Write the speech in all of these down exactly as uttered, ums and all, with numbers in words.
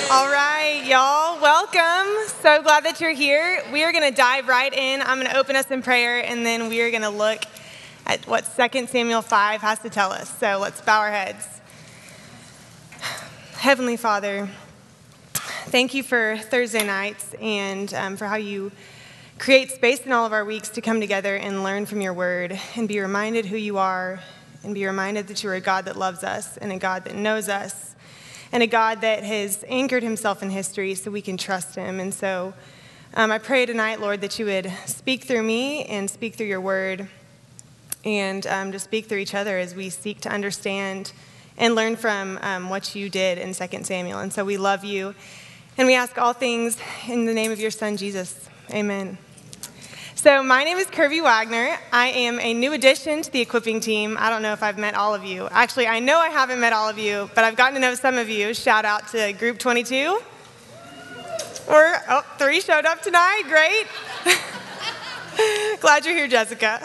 All right, y'all, welcome. So glad that you're here. We are going to dive right in. I'm going to open us in prayer, and then we are going to look at what Second Samuel five has to tell us. So let's bow our heads. Heavenly Father, thank you for Thursday nights and um, for how you create space in all of our weeks to come together and learn from your word and be reminded who you are and be reminded that you are a God that loves us and a God that knows us and a God that has anchored himself in history so we can trust him. And so um, I pray tonight, Lord, that you would speak through me and speak through your word and um, just speak through each other as we seek to understand and learn from um, what you did in Second Samuel. And so we love you, and we ask all things in the name of your son, Jesus. Amen. So my name is Kirby Wagner. I am a new addition to the equipping team. I don't know if I've met all of you. Actually, I know I haven't met all of you, but I've gotten to know some of you. Shout out to Group twenty-two. Or, oh, three showed up tonight. Great. Glad you're here, Jessica.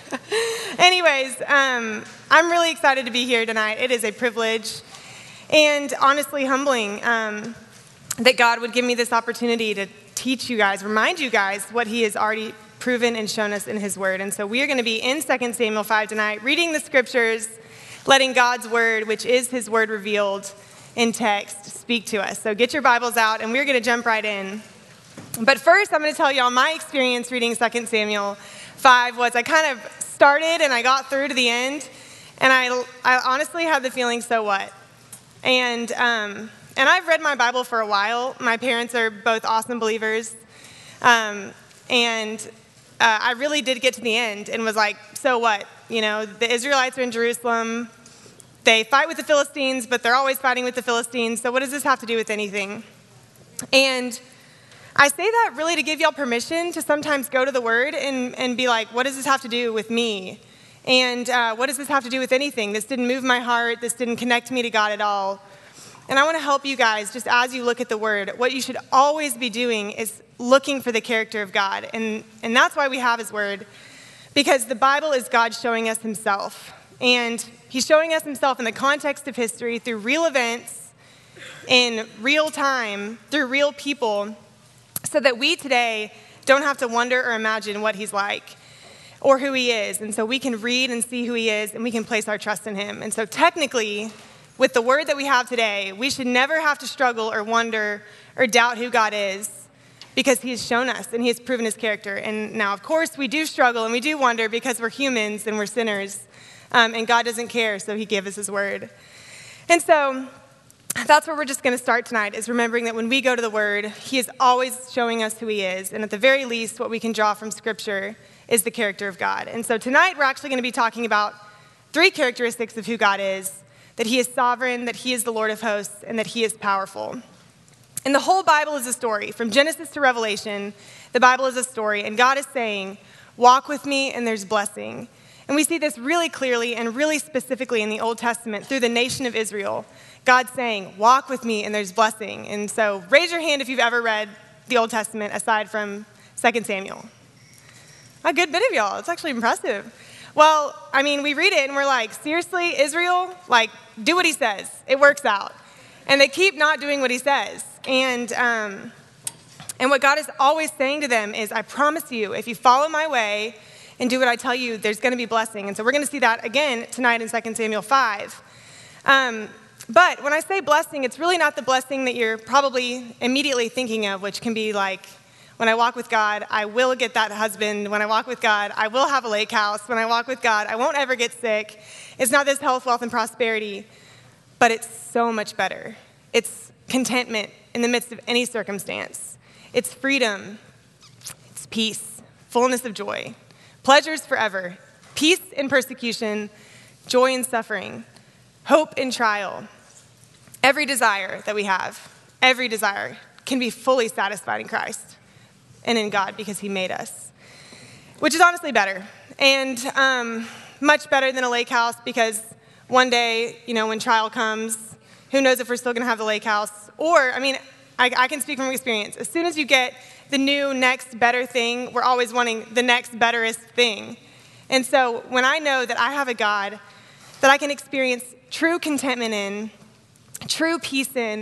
Anyways, um, I'm really excited to be here tonight. It is a privilege and honestly humbling um, that God would give me this opportunity to teach you guys, remind you guys what he has already proven and shown us in his word. And so we are going to be in Second Samuel five tonight, reading the scriptures, letting God's word, which is his word revealed in text, speak to us. So get your Bibles out, and we're going to jump right in. But first, I'm going to tell y'all my experience reading Second Samuel five was I kind of started and I got through to the end, and I, I honestly had the feeling, so what? And, um, and I've read my Bible for a while. My parents are both awesome believers, um, and Uh, I really did get to the end and was like, so what? You know, the Israelites are in Jerusalem. They fight with the Philistines, but they're always fighting with the Philistines. So what does this have to do with anything? And I say that really to give y'all permission to sometimes go to the Word and, and be like, what does this have to do with me? And uh, what does this have to do with anything? This didn't move my heart. This didn't connect me to God at all. And I want to help you guys, just as you look at the Word, what you should always be doing is looking for the character of God. And, and that's why we have his word, because the Bible is God showing us himself. And he's showing us himself in the context of history through real events, in real time, through real people, so that we today don't have to wonder or imagine what he's like or who he is. And so we can read and see who he is, and we can place our trust in him. And so technically, with the word that we have today, we should never have to struggle or wonder or doubt who God is, because he has shown us and he has proven his character. And now, of course, we do struggle and we do wonder because we're humans and we're sinners, um, and God doesn't care, so he gave us his word. And so that's where we're just going to start tonight, is remembering that when we go to the word, he is always showing us who he is. And at the very least, what we can draw from scripture is the character of God. And so tonight, we're actually going to be talking about three characteristics of who God is: that he is sovereign, that he is the Lord of hosts, and that he is powerful. And the whole Bible is a story. From Genesis to Revelation, the Bible is a story. And God is saying, walk with me and there's blessing. And we see this really clearly and really specifically in the Old Testament through the nation of Israel. God saying, walk with me and there's blessing. And so raise your hand if you've ever read the Old Testament aside from Second Samuel. A good bit of y'all. It's actually impressive. Well, I mean, we read it and we're like, seriously, Israel? Like, do what he says. It works out. And they keep not doing what he says. And um, and what God is always saying to them is, I promise you, if you follow my way and do what I tell you, there's going to be blessing. And so we're going to see that again tonight in Second Samuel five. Um, but when I say blessing, it's really not the blessing that you're probably immediately thinking of, which can be like, when I walk with God, I will get that husband. When I walk with God, I will have a lake house. When I walk with God, I won't ever get sick. It's not this health, wealth, and prosperity, but it's so much better. It's contentment in the midst of any circumstance. It's freedom. It's peace, fullness of joy, pleasures forever, peace in persecution, joy in suffering, hope in trial. Every desire that we have, every desire can be fully satisfied in Christ and in God because he made us, which is honestly better, and um, much better than a lake house, because one day, you know, when trial comes, who knows if we're still going to have the lake house. Or, I mean, I, I can speak from experience. As soon as you get the new, next, better thing, we're always wanting the next, betterest thing. And so when I know that I have a God that I can experience true contentment in, true peace in,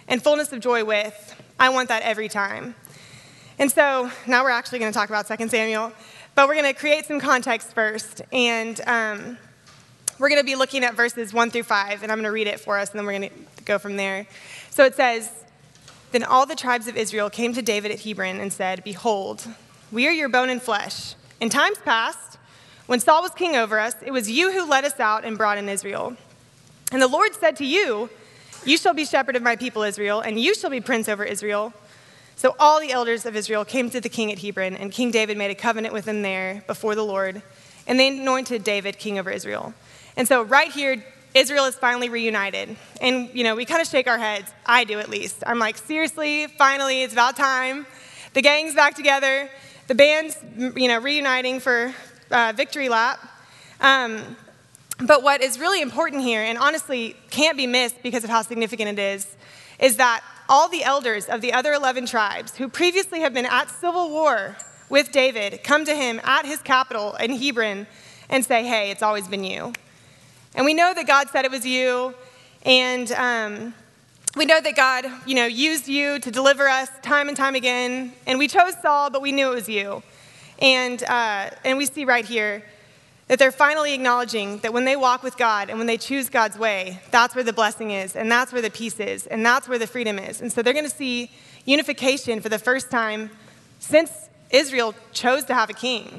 and fullness of joy with. I want that every time. And so now we're actually going to talk about Second Samuel, but we're going to create some context first. And um, we're going to be looking at verses one through five, and I'm going to read it for us, and then we're going to go from there. So it says, "Then all the tribes of Israel came to David at Hebron and said, 'Behold, we are your bone and flesh. In times past, when Saul was king over us, it was you who led us out and brought in Israel. And the Lord said to you, you shall be shepherd of my people Israel, and you shall be prince over Israel.' So all the elders of Israel came to the king at Hebron, and King David made a covenant with them there before the Lord, and they anointed David king over Israel." And so right here, Israel is finally reunited. And, you know, we kind of shake our heads. I do, at least. I'm like, seriously, finally, it's about time. The gang's back together. The band's, you know, reuniting for uh, victory lap. Um, but what is really important here, and honestly can't be missed because of how significant it is, is that all the elders of the other eleven tribes who previously have been at civil war with David come to him at his capital in Hebron and say, hey, it's always been you. And we know that God said it was you, and um, we know that God, you know, used you to deliver us time and time again, and we chose Saul, but we knew it was you. And, uh, and we see right here that they're finally acknowledging that when they walk with God and when they choose God's way, that's where the blessing is, and that's where the peace is, and that's where the freedom is. And so they're going to see unification for the first time since Israel chose to have a king.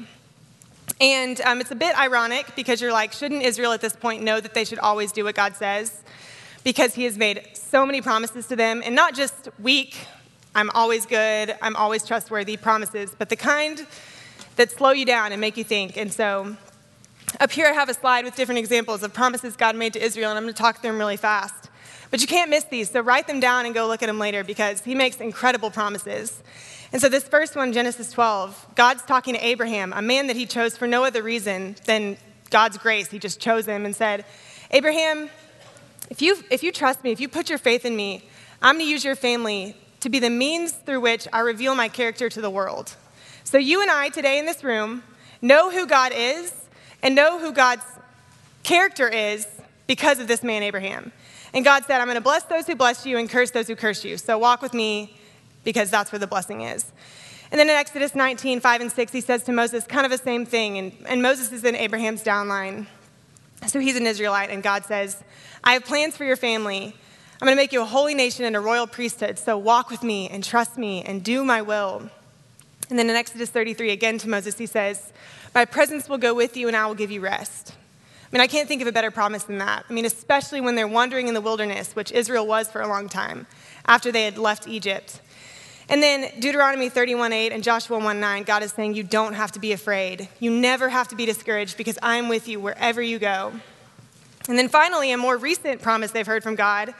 And um, it's a bit ironic because you're like, shouldn't Israel at this point know that they should always do what God says? Because he has made so many promises to them, and not just weak, I'm always good, I'm always trustworthy promises, but the kind that slow you down and make you think. And so up here I have a slide with different examples of promises God made to Israel, and I'm going to talk through them really fast. But you can't miss these, so write them down and go look at them later because he makes incredible promises. And so this first one, Genesis twelve, God's talking to Abraham, a man that he chose for no other reason than God's grace. He just chose him and said, Abraham, if you, if you trust me, if you put your faith in me, I'm going to use your family to be the means through which I reveal my character to the world. So you and I today in this room know who God is and know who God's character is because of this man, Abraham. And God said, I'm going to bless those who bless you and curse those who curse you. So walk with me because that's where the blessing is. And then in Exodus nineteen, five and six, he says to Moses kind of the same thing. And, and Moses is in Abraham's downline. So he's an Israelite. And God says, I have plans for your family. I'm going to make you a holy nation and a royal priesthood. So walk with me and trust me and do my will. And then in Exodus thirty-three, again to Moses, he says, my presence will go with you and I will give you rest. I mean, I can't think of a better promise than that. I mean, especially when they're wandering in the wilderness, which Israel was for a long time, after they had left Egypt. And then Deuteronomy thirty-one eight and Joshua one nine, God is saying you don't have to be afraid. You never have to be discouraged because I'm with you wherever you go. And then finally, a more recent promise they've heard from God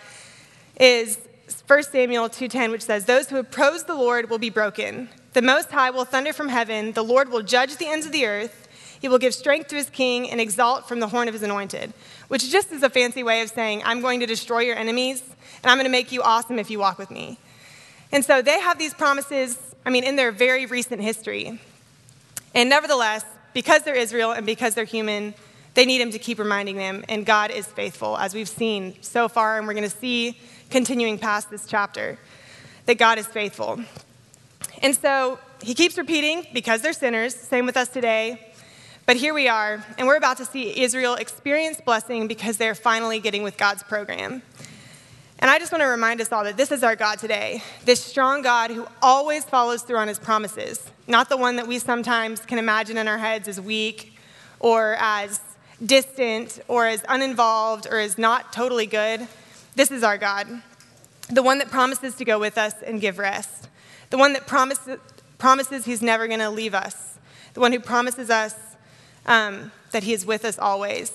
is First Samuel two ten, which says, those who oppose the Lord will be broken. The Most High will thunder from heaven. The Lord will judge the ends of the earth. He will give strength to his king and exalt from the horn of his anointed, which just is a fancy way of saying, I'm going to destroy your enemies, and I'm going to make you awesome if you walk with me. And so they have these promises, I mean, in their very recent history. And nevertheless, because they're Israel and because they're human, they need him to keep reminding them, and God is faithful, as we've seen so far, and we're going to see continuing past this chapter, that God is faithful. And so he keeps repeating, because they're sinners, same with us today. But here we are, and we're about to see Israel experience blessing because they're finally getting with God's program. And I just want to remind us all that this is our God today, this strong God who always follows through on his promises, not the one that we sometimes can imagine in our heads as weak or as distant or as uninvolved or as not totally good. This is our God, the one that promises to go with us and give rest, the one that promises, promises he's never going to leave us, the one who promises us Um, that he is with us always.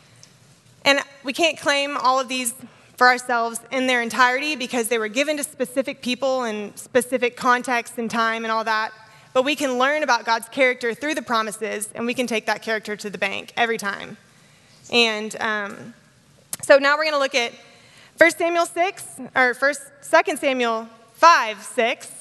And we can't claim all of these for ourselves in their entirety because they were given to specific people and specific contexts and time and all that. But we can learn about God's character through the promises, and we can take that character to the bank every time. And um, so now we're going to look at First Samuel six, or First, Second Samuel five, six.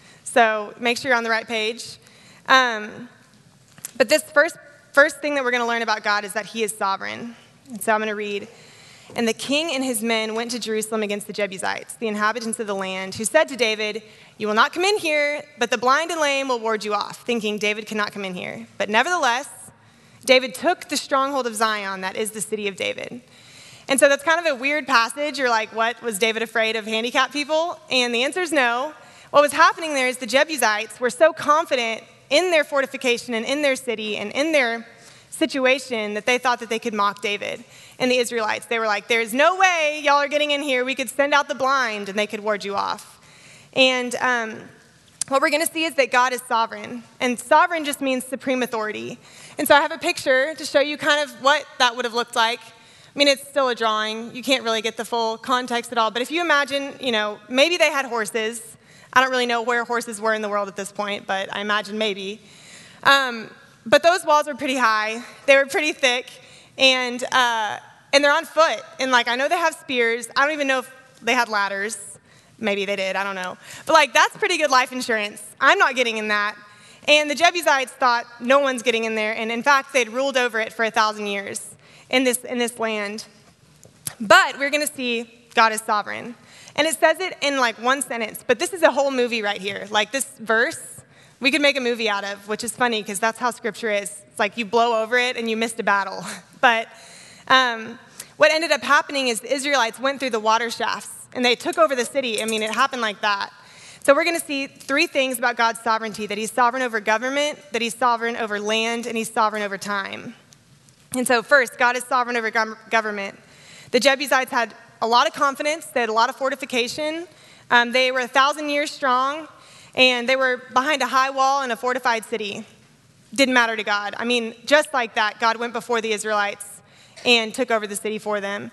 So make sure you're on the right page. Um, but this first First thing that we're going to learn about God is that he is sovereign. And so I'm going to read. And the king and his men went to Jerusalem against the Jebusites, the inhabitants of the land, who said to David, "You will not come in here, but the blind and lame will ward you off," thinking David cannot come in here. But nevertheless, David took the stronghold of Zion, that is the city of David. And so that's kind of a weird passage. You're like, what, was David afraid of handicapped people? And the answer is no. What was happening there is the Jebusites were so confident in their fortification and in their city and in their situation that they thought that they could mock David and the Israelites. They were like, there's no way y'all are getting in here. We could send out the blind and they could ward you off. And um, what we're going to see is that God is sovereign. And sovereign just means supreme authority. And so I have a picture to show you kind of what that would have looked like. I mean, it's still a drawing. You can't really get the full context at all. But if you imagine, you know, maybe they had horses. I don't really know where horses were in the world at this point, but I imagine maybe. Um, but those walls were pretty high. They were pretty thick. And uh, and they're on foot. And, like, I know they have spears. I don't even know if they had ladders. Maybe they did. I don't know. But, like, that's pretty good life insurance. I'm not getting in that. And the Jebusites thought no one's getting in there. And, in fact, they'd ruled over it for a thousand years in this in this land. But we're going to see God is sovereign. And it says it in, like, one sentence. But this is a whole movie right here. Like, this verse, we could make a movie out of, which is funny because that's how Scripture is. It's like you blow over it and you missed a battle. But um, what ended up happening is the Israelites went through the water shafts. And they took over the city. I mean, it happened like that. So we're going to see three things about God's sovereignty: that he's sovereign over government, that he's sovereign over land, and he's sovereign over time. And so first, God is sovereign over government. The Jebusites had a lot of confidence. They had a lot of fortification. Um, they were a thousand years strong, and they were behind a high wall in a fortified city. Didn't matter to God. I mean, just like that, God went before the Israelites and took over the city for them.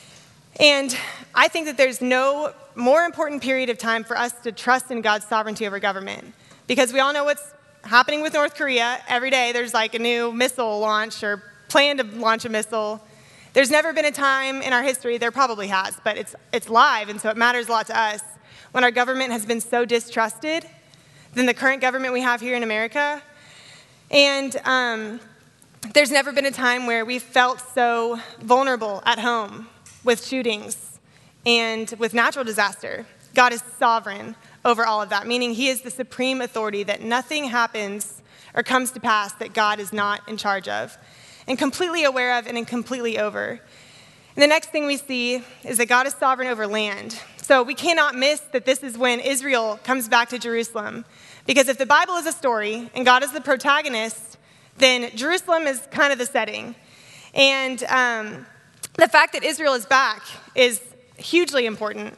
And I think that there's no more important period of time for us to trust in God's sovereignty over government, because we all know what's happening with North Korea. Every day there's like a new missile launch or plan to launch a missile. There's never been a time in our history, there probably has, but it's it's live, and so it matters a lot to us, when our government has been so distrusted than the current government we have here in America. And um, there's never been a time where we felt so vulnerable at home with shootings and with natural disaster. God is sovereign over all of that, meaning he is the supreme authority, that nothing happens or comes to pass that God is not in charge of and completely aware of and completely over. And the next thing we see is that God is sovereign over land. So we cannot miss that this is when Israel comes back to Jerusalem, because if the Bible is a story and God is the protagonist, then Jerusalem is kind of the setting. And um, the fact that Israel is back is hugely important.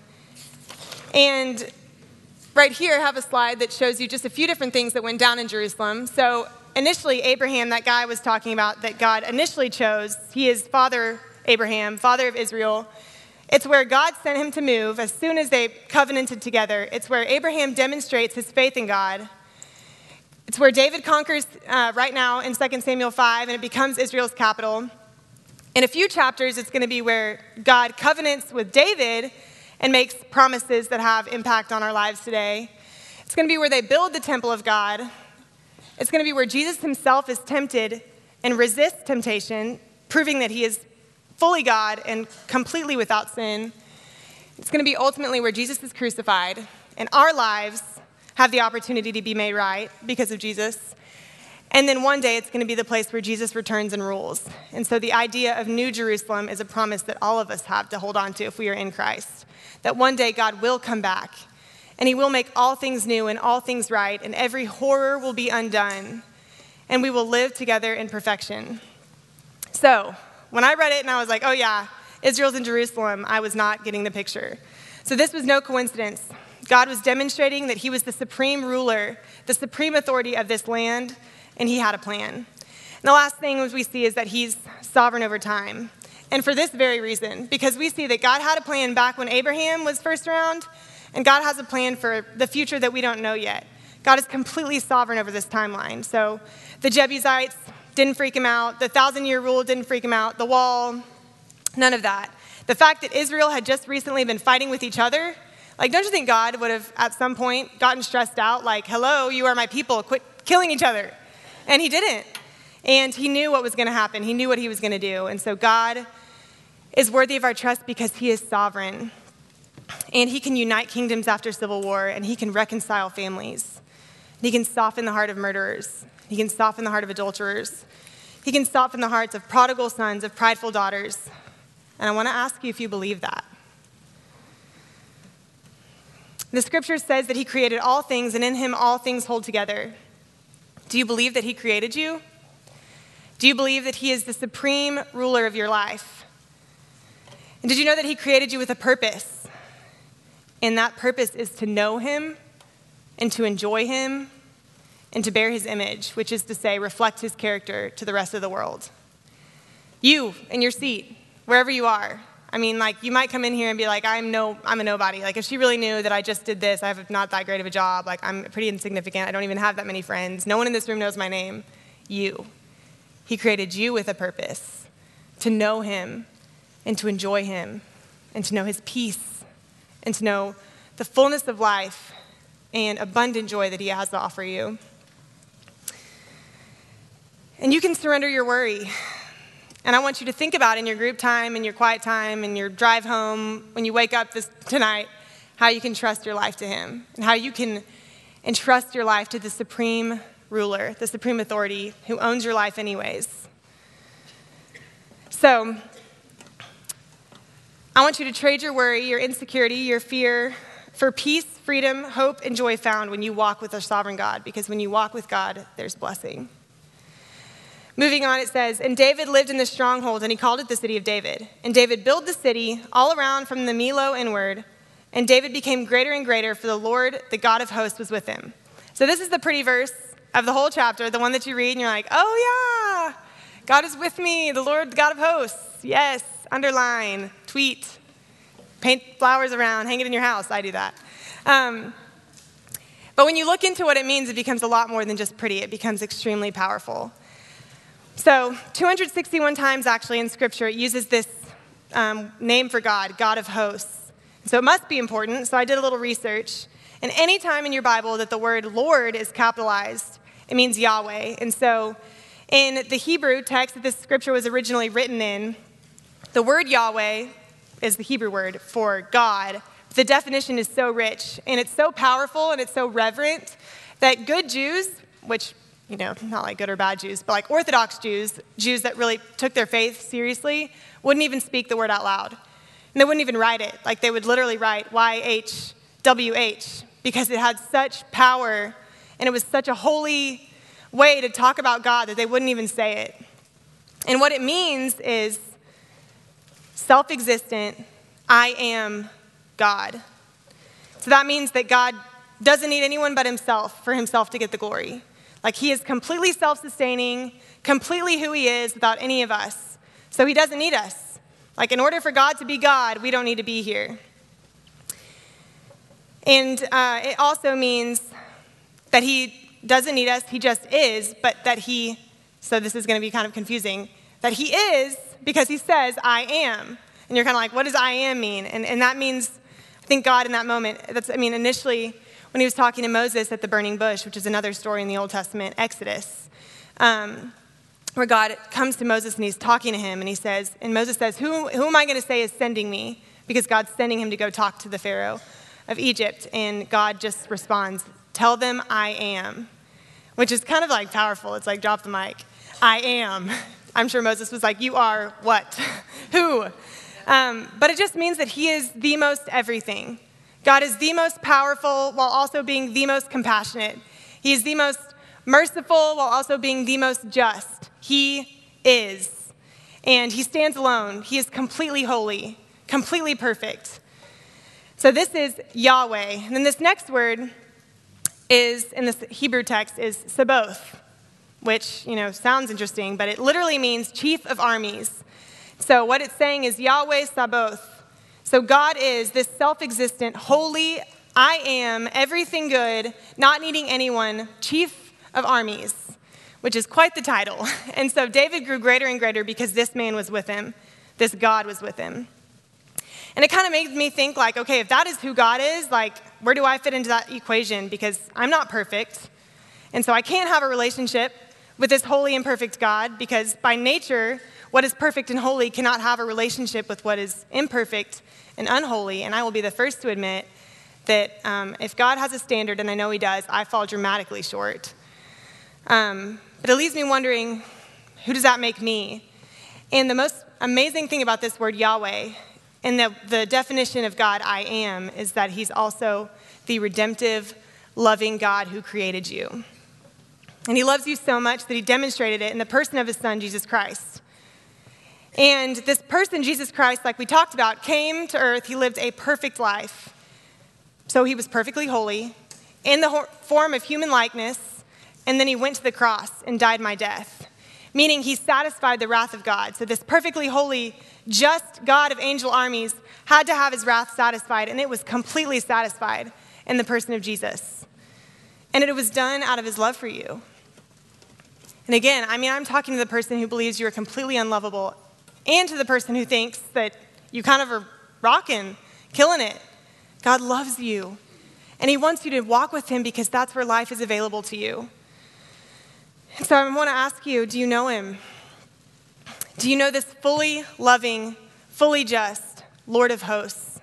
And right here I have a slide that shows you just a few different things that went down in Jerusalem. So initially, Abraham, that guy I was talking about that God initially chose, he is Father Abraham, father of Israel. It's where God sent him to move as soon as they covenanted together. It's where Abraham demonstrates his faith in God. It's where David conquers uh, right now in Second Samuel five, and it becomes Israel's capital. In a few chapters, it's going to be where God covenants with David and makes promises that have impact on our lives today. It's going to be where they build the temple of God. It's going to be where Jesus himself is tempted and resists temptation, proving that he is fully God and completely without sin. It's going to be ultimately where Jesus is crucified, and our lives have the opportunity to be made right because of Jesus. And then one day it's going to be the place where Jesus returns and rules. And so the idea of New Jerusalem is a promise that all of us have to hold on to if we are in Christ. That one day God will come back, and he will make all things new and all things right, and every horror will be undone, and we will live together in perfection. So when I read it and I was like, oh yeah, Israel's in Jerusalem, I was not getting the picture. So this was no coincidence. God was demonstrating that he was the supreme ruler, the supreme authority of this land, and he had a plan. And the last thing we see is that he's sovereign over time. And for this very reason, because we see that God had a plan back when Abraham was first around, and God has a plan for the future that we don't know yet. God is completely sovereign over this timeline. So the Jebusites didn't freak him out. The thousand-year rule didn't freak him out. The wall, none of that. The fact that Israel had just recently been fighting with each other, like, don't you think God would have at some point gotten stressed out, like, hello, you are my people, quit killing each other? And he didn't. And he knew what was going to happen. He knew what he was going to do. And so God is worthy of our trust because he is sovereign. And he can unite kingdoms after civil war, and he can reconcile families. And he can soften the heart of murderers. He can soften the heart of adulterers. He can soften the hearts of prodigal sons, of prideful daughters. And I want to ask you if you believe that. The scripture says that he created all things, and in him all things hold together. Do you believe that he created you? Do you believe that he is the supreme ruler of your life? And did you know that he created you with a purpose? And that purpose is to know him and to enjoy him and to bear his image, which is to say, reflect his character to the rest of the world. You, in your seat, wherever you are. I mean, like, you might come in here and be like, I'm no, I'm a nobody. Like, if she really knew that I just did this, I have not that great of a job. Like, I'm pretty insignificant. I don't even have that many friends. No one in this room knows my name. You. He created you with a purpose, to know him and to enjoy him and to know his peace and to know the fullness of life and abundant joy that he has to offer you. And you can surrender your worry. And I want you to think about in your group time, in your quiet time, in your drive home, when you wake up this tonight, how you can trust your life to him and how you can entrust your life to the supreme ruler, the supreme authority who owns your life anyways. So, I want you to trade your worry, your insecurity, your fear for peace, freedom, hope, and joy found when you walk with a sovereign God, because when you walk with God, there's blessing. Moving on, it says, and David lived in the stronghold, and he called it the city of David. And David built the city all around from the Millo inward, and David became greater and greater, for the Lord, the God of hosts, was with him. So this is the pretty verse of the whole chapter, the one that you read, and you're like, oh yeah, God is with me, the Lord, the God of hosts. Yes, underline, tweet, paint flowers around, hang it in your house. I do that. Um, but when you look into what it means, it becomes a lot more than just pretty. It becomes extremely powerful. So two hundred sixty-one times, actually, in Scripture, it uses this um, name for God, God of hosts. So it must be important, so I did a little research. And any time in your Bible that the word Lord is capitalized, it means Yahweh. And so in the Hebrew text that this Scripture was originally written in, the word Yahweh is the Hebrew word for God. The definition is so rich, and it's so powerful, and it's so reverent that good Jews, which, you know, not like good or bad Jews, but like Orthodox Jews, Jews that really took their faith seriously, wouldn't even speak the word out loud. And they wouldn't even write it. Like, they would literally write Y H W H because it had such power, and it was such a holy way to talk about God that they wouldn't even say it. And what it means is self-existent, I am God. So that means that God doesn't need anyone but himself for himself to get the glory. Like, he is completely self-sustaining, completely who he is without any of us. So he doesn't need us. Like, in order for God to be God, we don't need to be here. And uh, it also means that he doesn't need us, he just is, but that he, so this is going to be kind of confusing, that he is because he says, I am. And you're kind of like, what does I am mean? And, and that means, I think God in that moment, that's, I mean, initially, when he was talking to Moses at the burning bush, which is another story in the Old Testament, Exodus, um, where God comes to Moses and he's talking to him, and he says, and Moses says, who, who am I going to say is sending me? Because God's sending him to go talk to the Pharaoh of Egypt, and God just responds, tell them I am, which is kind of like powerful. It's like, drop the mic. I am. I'm sure Moses was like, you are what? Who? Um, but it just means that he is the most everything. God is the most powerful while also being the most compassionate. He is the most merciful while also being the most just. He is. And he stands alone. He is completely holy, completely perfect. So this is Yahweh. And then this next word is, in this Hebrew text, is Sabaoth, which, you know, sounds interesting, but it literally means chief of armies. So what it's saying is Yahweh Sabaoth. So God is this self-existent, holy, I am, everything good, not needing anyone, chief of armies, which is quite the title. And so David grew greater and greater because this man was with him. This God was with him. And it kind of makes me think like, okay, if that is who God is, like, where do I fit into that equation? Because I'm not perfect. And so I can't have a relationship with this holy and perfect God, because by nature, what is perfect and holy cannot have a relationship with what is imperfect and unholy. And I will be the first to admit that um, if God has a standard, and I know he does, I fall dramatically short. Um, but it leaves me wondering, who does that make me? And the most amazing thing about this word Yahweh, and the, the definition of God, I am, is that he's also the redemptive, loving God who created you. And he loves you so much that he demonstrated it in the person of his son, Jesus Christ. And this person, Jesus Christ, like we talked about, came to earth. He lived a perfect life. So he was perfectly holy, in the form of human likeness, and then he went to the cross and died my death, meaning he satisfied the wrath of God. So this perfectly holy, just God of angel armies had to have his wrath satisfied, and it was completely satisfied in the person of Jesus. And it was done out of his love for you. And again, I mean, I'm talking to the person who believes you are completely unlovable, and to the person who thinks that you kind of are rocking, killing it. God loves you, and he wants you to walk with him because that's where life is available to you. And so I want to ask you, do you know him? Do you know this fully loving, fully just Lord of hosts?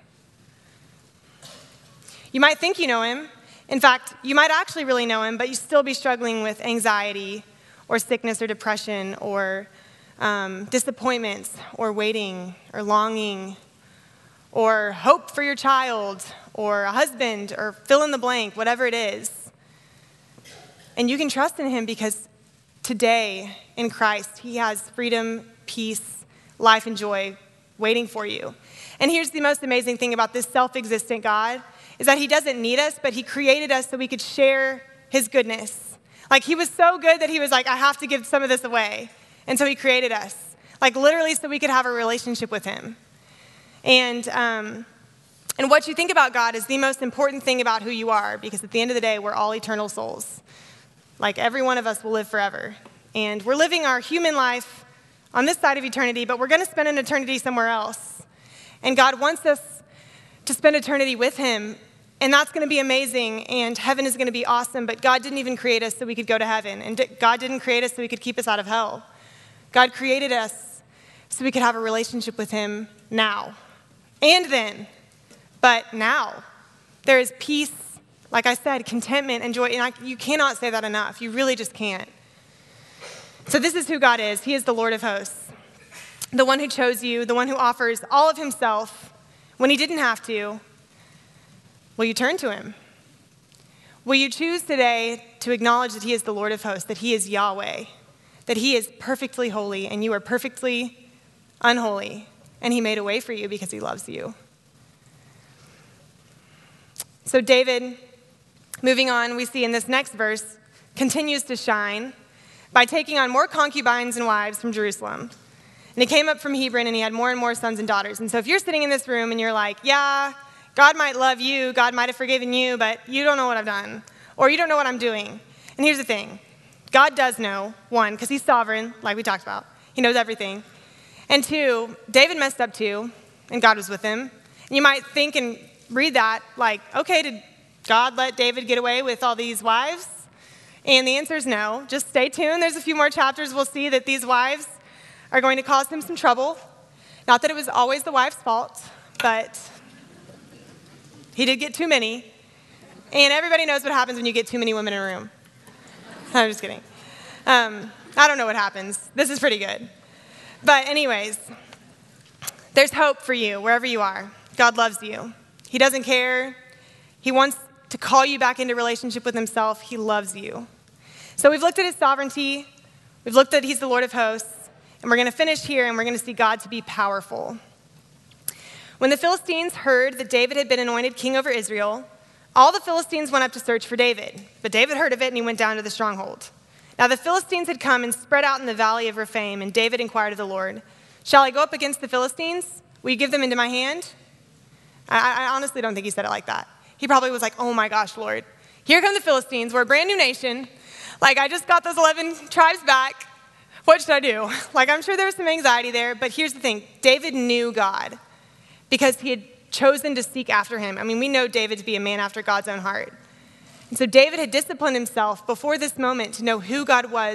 You might think you know him. In fact, you might actually really know him, but you still be struggling with anxiety or sickness or depression or um, disappointments or waiting or longing or hope for your child or a husband or fill in the blank, whatever it is. And you can trust in him because today in Christ, he has freedom, peace, life, and joy waiting for you. And here's the most amazing thing about this self-existent God is that he doesn't need us, but he created us so we could share his goodness. Like he was so good that he was like, I have to give some of this away. And so he created us, like literally so we could have a relationship with him. And um, and what you think about God is the most important thing about who you are, because at the end of the day, we're all eternal souls. Like every one of us will live forever. And we're living our human life on this side of eternity, but we're going to spend an eternity somewhere else. And God wants us to spend eternity with him, and that's going to be amazing, and heaven is going to be awesome, but God didn't even create us so we could go to heaven, and God didn't create us so he could keep us out of hell. God created us so we could have a relationship with him now. And then, but now, there is peace, like I said, contentment and joy, and I, you cannot say that enough. You really just can't. So this is who God is. He is the Lord of hosts, the one who chose you, the one who offers all of himself when he didn't have to. Will you turn to him? Will you choose today to acknowledge that he is the Lord of hosts, that he is Yahweh, that he is perfectly holy, and you are perfectly unholy? And he made a way for you because he loves you. So David, moving on, we see in this next verse, continues to shine by taking on more concubines and wives from Jerusalem. And he came up from Hebron, and he had more and more sons and daughters. And so if you're sitting in this room and you're like, yeah, God might love you, God might have forgiven you, but you don't know what I've done, or you don't know what I'm doing. And here's the thing. God does know, one, because he's sovereign, like we talked about. He knows everything. And two, David messed up too, and God was with him. And you might think and read that like, okay, did God let David get away with all these wives? And the answer is no. Just stay tuned. There's a few more chapters. We'll see that these wives are going to cause him some trouble. Not that it was always the wife's fault, but he did get too many. And everybody knows what happens when you get too many women in a room. I'm just kidding. Um, I don't know what happens. This is pretty good. But anyways, there's hope for you wherever you are. God loves you. He doesn't care. He wants to call you back into relationship with himself. He loves you. So we've looked at his sovereignty. We've looked at he's the Lord of hosts. And we're going to finish here, and we're going to see God to be powerful. When the Philistines heard that David had been anointed king over Israel, all the Philistines went up to search for David. But David heard of it, and he went down to the stronghold. Now the Philistines had come and spread out in the valley of Rephaim, and David inquired of the Lord, shall I go up against the Philistines? Will you give them into my hand? I, I honestly don't think he said it like that. He probably was like, oh my gosh, Lord, here come the Philistines. We're a brand new nation. Like, I just got those eleven tribes back. What should I do? Like, I'm sure there was some anxiety there, but here's the thing. David knew God because he had chosen to seek after him. I mean, we know David to be a man after God's own heart. And so David had disciplined himself before this moment to know who God was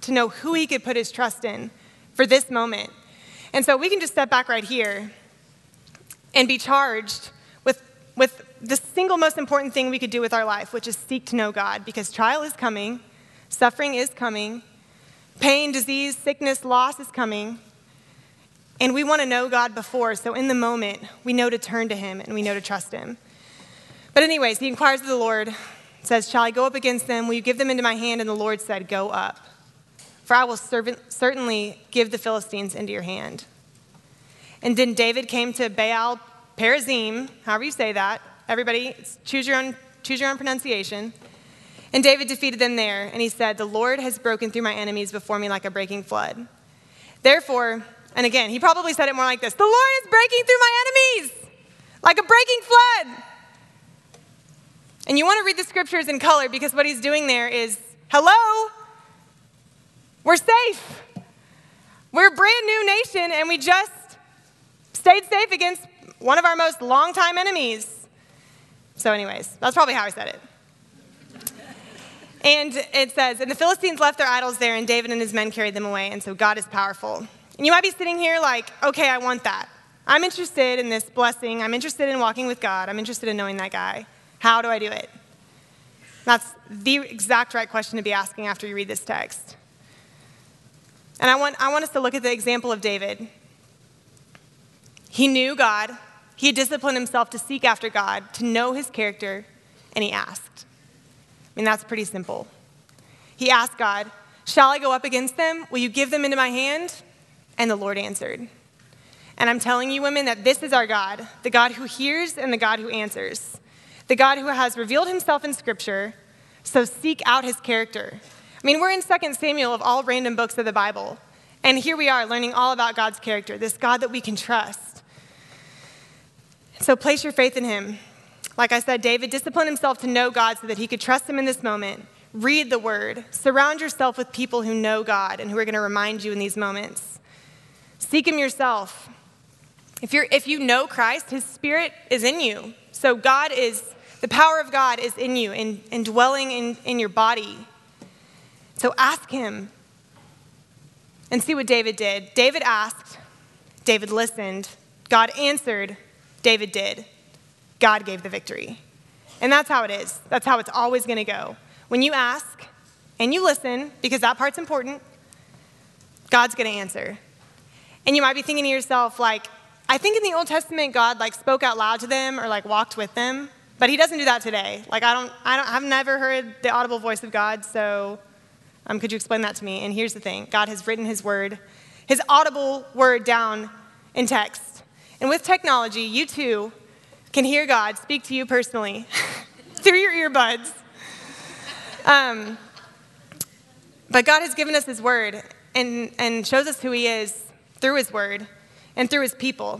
to know who he could put his trust in for this moment. And so we can just step back right here and be charged with, with the single most important thing we could do with our life, which is seek to know God, because trial is coming, suffering is coming, pain, disease, sickness, loss is coming, and we want to know God before, so in the moment, we know to turn to him and we know to trust him. But anyways, he inquires of the Lord, says, shall I go up against them? Will you give them into my hand? And the Lord said, go up, for I will serv- certainly give the Philistines into your hand. And then David came to Baal Perazim, however you say that. Everybody, choose your own, choose your own pronunciation. And David defeated them there, and he said, the Lord has broken through my enemies before me like a breaking flood. Therefore, and again, he probably said it more like this, the Lord is breaking through my enemies like a breaking flood. And you want to read the scriptures in color, because what he's doing there is, hello, we're safe. We're a brand new nation, and we just stayed safe against one of our most longtime enemies. So anyways, that's probably how I said it. And it says, and the Philistines left their idols there, and David and his men carried them away, and so God is powerful. And you might be sitting here like, okay, I want that. I'm interested in this blessing. I'm interested in walking with God. I'm interested in knowing that guy. How do I do it? That's the exact right question to be asking after you read this text. And I want, I want us to look at the example of David. He knew God. He had disciplined himself to seek after God, to know his character, and he asked. I mean, that's pretty simple. He asked God, shall I go up against them? Will you give them into my hand? And the Lord answered. And I'm telling you, women, that this is our God, the God who hears and the God who answers, the God who has revealed himself in Scripture, so seek out his character. I mean, we're in Second Samuel of all random books of the Bible, and here we are learning all about God's character, this God that we can trust. So place your faith in him. Like I said, David disciplined himself to know God so that he could trust him in this moment. Read the word. Surround yourself with people who know God and who are going to remind you in these moments. Seek him yourself. If you're, if you know Christ, his Spirit is in you. So God is, the power of God is in you and, and dwelling in, in your body. So ask him and see what David did. David asked, David listened, God answered, David did. God gave the victory. And that's how it is. That's how it's always going to go. When you ask and you listen, because that part's important, God's going to answer. And you might be thinking to yourself, like, I think in the Old Testament, God like spoke out loud to them or like walked with them, but he doesn't do that today. Like I don't, I don't, I've never heard the audible voice of God, so um, could you explain that to me? And here's the thing, God has written his word, his audible word down in text. And with technology, you too can hear God speak to you personally through your earbuds. Um, but God has given us his word and, and shows us who he is through his word and through his people.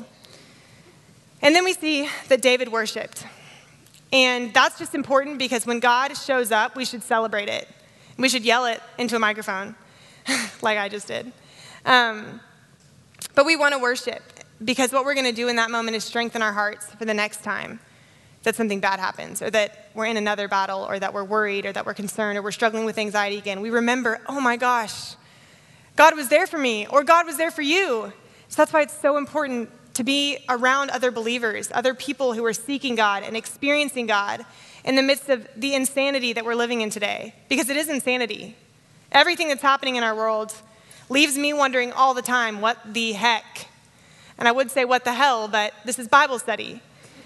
And then we see that David worshiped. And that's just important because when God shows up, we should celebrate it. We should yell it into a microphone, like I just did. Um, but we want to worship because what we're going to do in that moment is strengthen our hearts for the next time that something bad happens or that we're in another battle or that we're worried or that we're concerned or we're struggling with anxiety again. We remember, oh my gosh, God was there for me or God was there for you. So that's why it's so important to be around other believers, other people who are seeking God and experiencing God in the midst of the insanity that we're living in today. Because it is insanity. Everything that's happening in our world leaves me wondering all the time, what the heck? And I would say what the hell, but this is Bible study.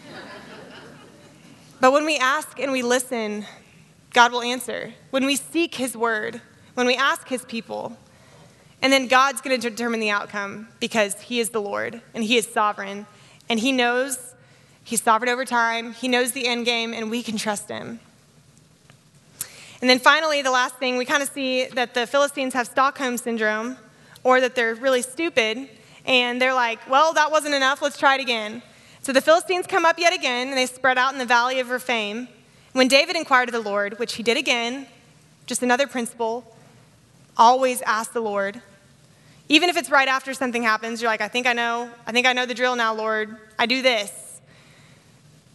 But when we ask and we listen, God will answer. When we seek his word, when we ask his people, and then God's going to determine the outcome because he is the Lord and he is sovereign. And he knows he's sovereign over time. He knows the end game and we can trust him. And then finally, the last thing, we kind of see that the Philistines have Stockholm syndrome or that they're really stupid. And they're like, well, that wasn't enough. Let's try it again. So the Philistines come up yet again and they spread out in the valley of Rephaim. When David inquired of the Lord, which he did again, just another principle, always ask the Lord. Even if it's right after something happens, you're like, I think I know. I think I know the drill now, Lord. I do this.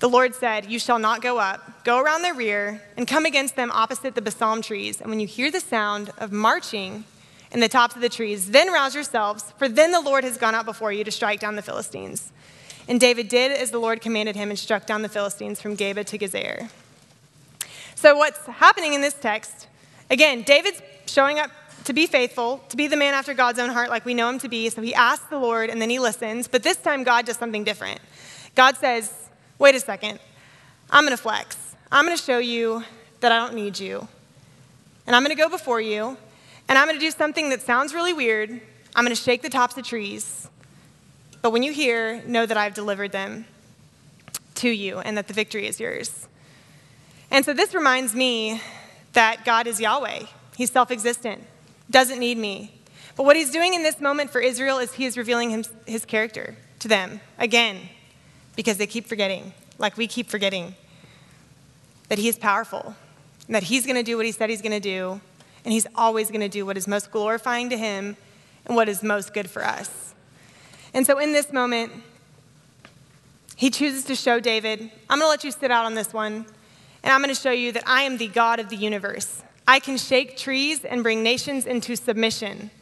the Lord said, "You shall not go up. Go around their rear and come against them opposite the balsam trees. And when you hear the sound of marching in the tops of the trees, then rouse yourselves, for then the Lord has gone out before you to strike down the Philistines." And David did as the Lord commanded him and struck down the Philistines from Geba to Gezer. So what's happening in this text, again, David's showing up to be faithful, to be the man after God's own heart like we know him to be. So he asks the Lord and then he listens. But this time God does something different. God says, wait a second, I'm going to flex. I'm going to show you that I don't need you. And I'm going to go before you. And I'm going to do something that sounds really weird. I'm going to shake the tops of trees. But when you hear, know that I've delivered them to you and that the victory is yours. And so this reminds me that God is Yahweh. He's self-existent, doesn't need me. But what he's doing in this moment for Israel is he is revealing him, his character to them again, because they keep forgetting, like we keep forgetting, that he is powerful, and that he's going to do what he said he's going to do, and he's always going to do what is most glorifying to him and what is most good for us. And so in this moment, he chooses to show David, I'm going to let you sit out on this one, and I'm going to show you that I am the God of the universe. I can shake trees and bring nations into submission,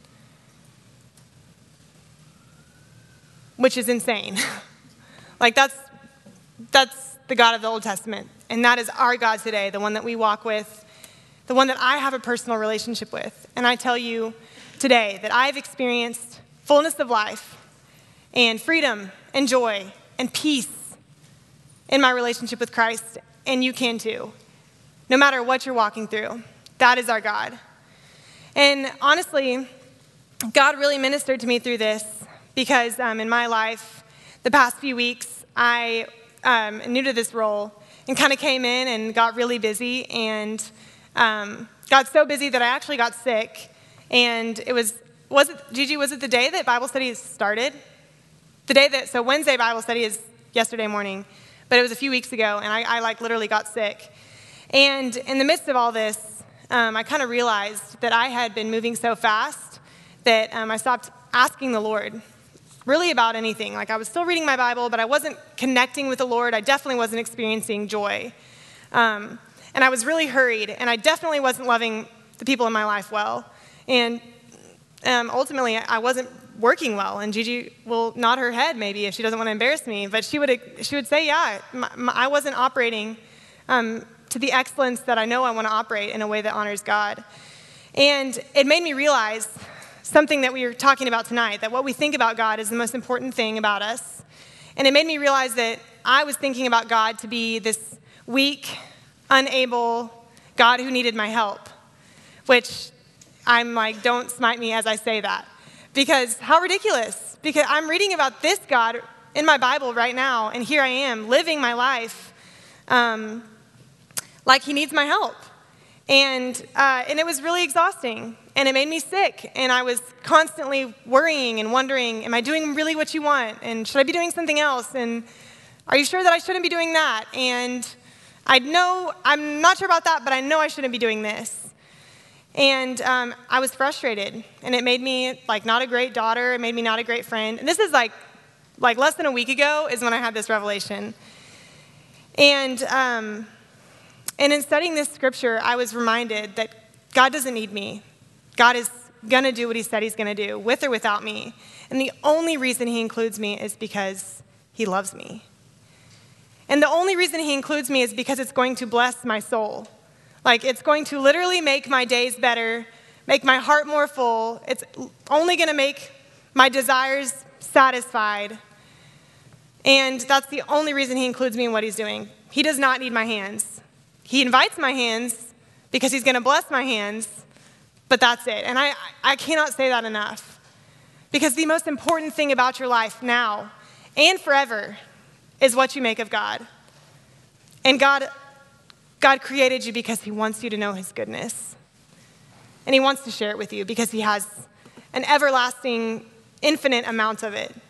which is insane. Like that's, that's the God of the Old Testament, and that is our God today, the one that we walk with, the one that I have a personal relationship with. And I tell you today that I've experienced fullness of life and freedom and joy and peace in my relationship with Christ, and you can too, no matter what you're walking through. That is our God. And honestly, God really ministered to me through this because um, in my life, the past few weeks, I um, new to this role and kind of came in and got really busy and um, got so busy that I actually got sick. And it was, was it, Gigi, was it the day that Bible study started? The day that, so Wednesday Bible study is yesterday morning, but it was a few weeks ago, and I, I like literally got sick. And in the midst of all this, um, I kind of realized that I had been moving so fast that um, I stopped asking the Lord really about anything. Like I was still reading my Bible, but I wasn't connecting with the Lord. I definitely wasn't experiencing joy. Um, and I was really hurried, and I definitely wasn't loving the people in my life well. And um, ultimately, I wasn't working well. And Gigi will nod her head maybe if she doesn't want to embarrass me, but she would she would say, yeah, my, my, I wasn't operating um, to the excellence that I know I want to operate in a way that honors God. And it made me realize something that we were talking about tonight, that what we think about God is the most important thing about us. And it made me realize that I was thinking about God to be this weak, unable God who needed my help, which I'm like, don't smite me as I say that. Because how ridiculous. Because I'm reading about this God in my Bible right now, and here I am living my life um, like he needs my help. And, uh, and it was really exhausting, and it made me sick. And I was constantly worrying and wondering, am I doing really what you want? And should I be doing something else? And are you sure that I shouldn't be doing that? And I know, I'm not sure about that, but I know I shouldn't be doing this. And um, I was frustrated, and it made me like not a great daughter. It made me not a great friend. And this is like, like less than a week ago is when I had this revelation. And um, and in studying this scripture, I was reminded that God doesn't need me. God is going to do what he said he's going to do, with or without me. And the only reason he includes me is because he loves me. And the only reason he includes me is because it's going to bless my soul. Like, it's going to literally make my days better, make my heart more full. It's only going to make my desires satisfied. And that's the only reason he includes me in what he's doing. He does not need my hands. He invites my hands because he's going to bless my hands, but that's it. And I, I cannot say that enough. Because the most important thing about your life now and forever is what you make of God. And God... God created you because he wants you to know his goodness. And he wants to share it with you because he has an everlasting, infinite amount of it.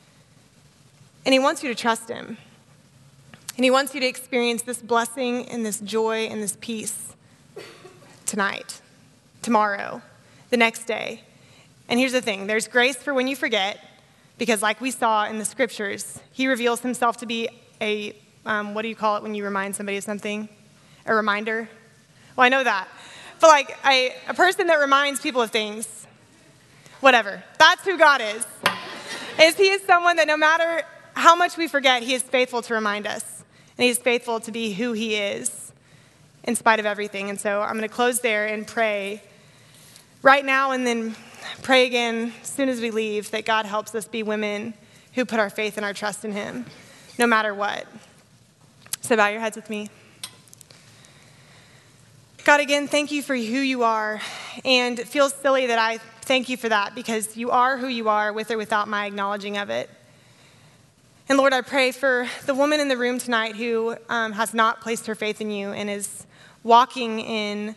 And he wants you to trust him. And he wants you to experience this blessing and this joy and this peace tonight, tomorrow, the next day. And here's the thing, there's grace for when you forget, because like we saw in the scriptures, he reveals himself to be a um, what do you call it when you remind somebody of something? A reminder? Well, I know that. But like I, a person that reminds people of things. Whatever. That's who God is. Is he is someone that no matter how much we forget, he is faithful to remind us. And he is faithful to be who he is in spite of everything. And so I'm going to close there and pray right now and then pray again as soon as we leave that God helps us be women who put our faith and our trust in him, no matter what. So bow your heads with me. God, again, thank you for who you are. And it feels silly that I thank you for that because you are who you are with or without my acknowledging of it. And Lord, I pray for the woman in the room tonight who um, has not placed her faith in you and is walking in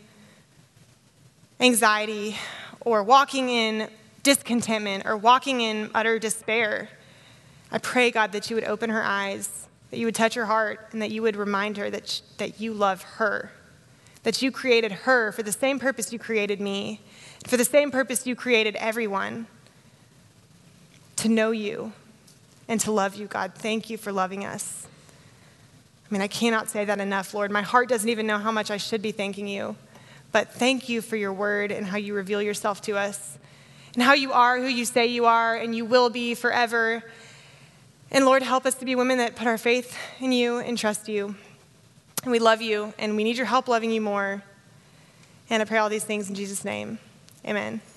anxiety or walking in discontentment or walking in utter despair. I pray, God, that you would open her eyes, that you would touch her heart, and that you would remind her that, sh- that you love her, that you created her for the same purpose you created me, for the same purpose you created everyone, to know you and to love you, God. Thank you for loving us. I mean, I cannot say that enough, Lord. My heart doesn't even know how much I should be thanking you. But thank you for your word and how you reveal yourself to us and how you are who you say you are and you will be forever. And Lord, help us to be women that put our faith in you and trust you. And we love you and we need your help loving you more. And I pray all these things in Jesus' name. Amen.